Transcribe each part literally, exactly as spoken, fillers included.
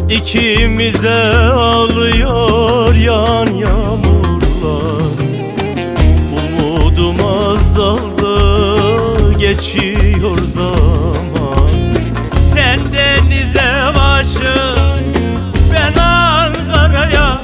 İkimize ağlıyor yan yağmurlar. Umudum azaldı, geçiyor zaman. Sen denize başı, ben Ankara'ya.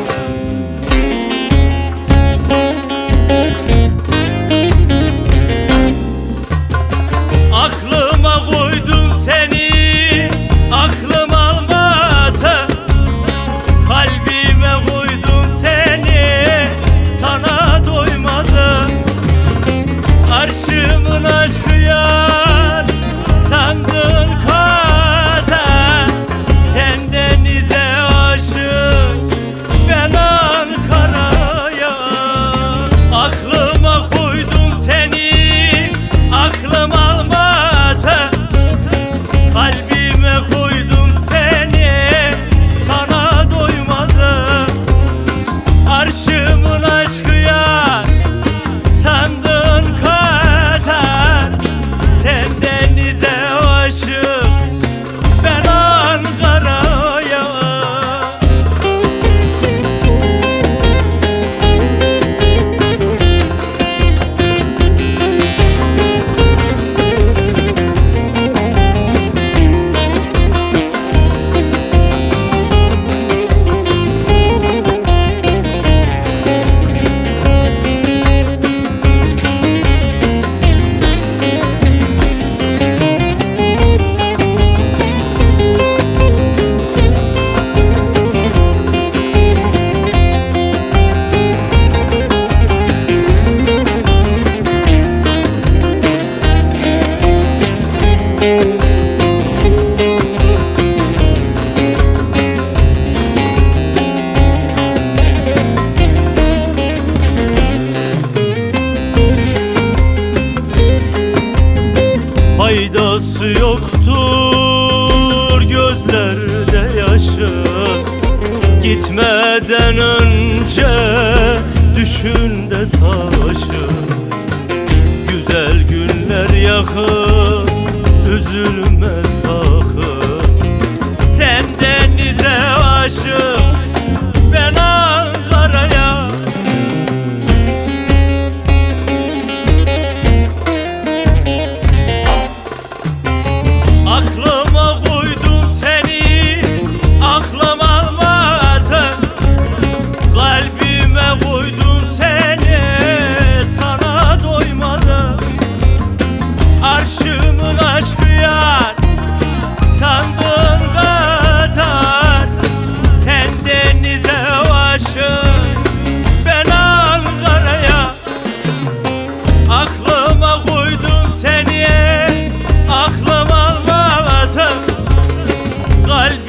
Aklıma koydum seni, aklım almadı. Kalbime koydum seni, sana doymadım. Arşımın aşkı yar, sandın kadar. Sen denize aşık, ben Ankara'ya. Aklıma koydum seni, aklım almadı. Kalbime koydum seni, sana doymadım. Arşımın aşkı yar, sandın kadar. Sen denize aşık, ben Ankara'ya. Faydası yoktur gözlerde yaşın. Gitmeden önce düşün de taşın. Güzel günler yakın, üzülme sakın. Sen denize aşık, ben Ankara'ya. Aklıma koydum seni, aklım almadı. Kalbime koydum seni, sana doymadım. Arşımın aşkı yar, sandığın kadar. Sen denize aşık, ben Ankara'ya. Aklıma koydum seni, aklım almadı. Kalbime